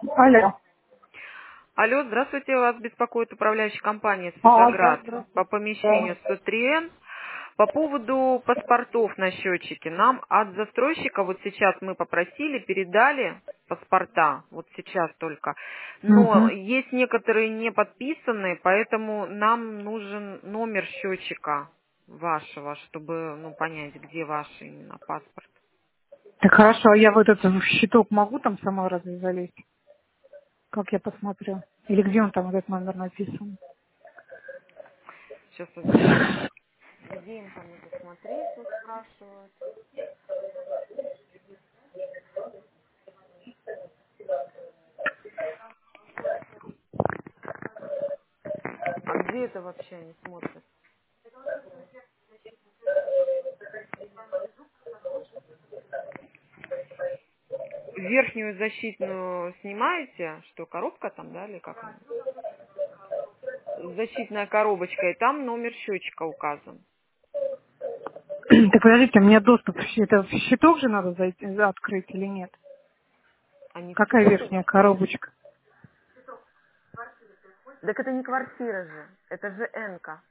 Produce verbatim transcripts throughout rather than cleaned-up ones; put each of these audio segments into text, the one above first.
Алло. Алло, здравствуйте, вас беспокоит управляющая компания А, да, «Спецаград» по здравствуйте. помещению Да. сто три эн. По поводу паспортов на счетчике. Нам от застройщика вот сейчас мы попросили, передали паспорта, вот сейчас только. Но Угу. есть некоторые не подписанные, поэтому нам нужен номер счетчика вашего, чтобы ну, понять, где ваш именно паспорт. Так хорошо, а я вот этот в щиток могу там сама разве залезть? Как я посмотрю? Или где он там, этот номер написан? Сейчас подождите. Где им там это смотреть, вот спрашивают. А где это вообще они смотрят? Верхнюю защитную снимаете, что коробка там, да, или как она? Защитная коробочка, и там номер счетчика указан. Так подождите, мне доступ, в щи- это в щиток же надо зайти, открыть или нет? А не в Какая щиток? верхняя коробочка? Так это не квартира же, это же Энка.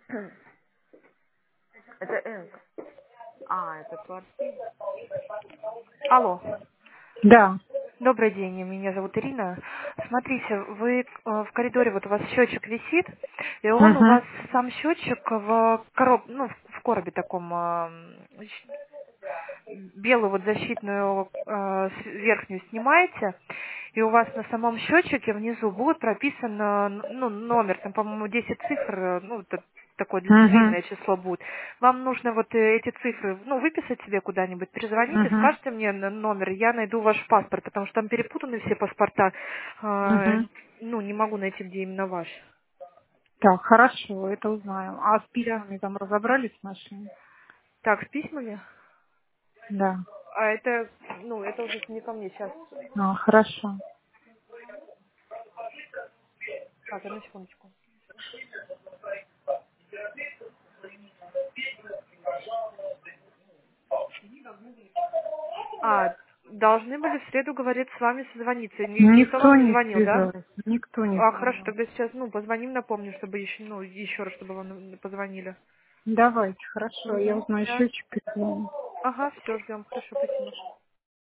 Это Энка. А, это квартира. Алло. Да. Добрый день, меня зовут Ирина. Смотрите, вы э, в коридоре, вот у вас счетчик висит, и он у Угу. вас сам счетчик в короб, ну, в в коробе таком, э, белую вот защитную э, с- верхнюю снимаете, и у вас на самом счетчике внизу будет прописан э, ну, номер, там, по-моему, десять цифр, э, ну, т- такое Угу. длинное число будет. Вам нужно вот э, эти цифры, ну, выписать себе куда-нибудь, перезвоните, Угу. скажите мне н- номер, я найду ваш паспорт, потому что там перепутаны все паспорта, э, Угу. ну, не могу найти, где именно ваш. Так, хорошо, это узнаем. А с Да. письмами там разобрались нашими? Так, с письмами? Да. А это, ну, это уже не ко мне сейчас. А, хорошо. Так, одну секундочку. А, должны были в среду, говорит, с вами созвониться. Ни- Никто Никто вам не не звонил, да? связался. Никто не А, хорошо, звонил. тогда сейчас, ну, позвоним, напомню, чтобы еще, ну, еще раз, чтобы вам позвонили. Давайте, хорошо. Я Угу. узнаю Да. счетчик и звоню. Ага, все, ждем. Хорошо, спасибо.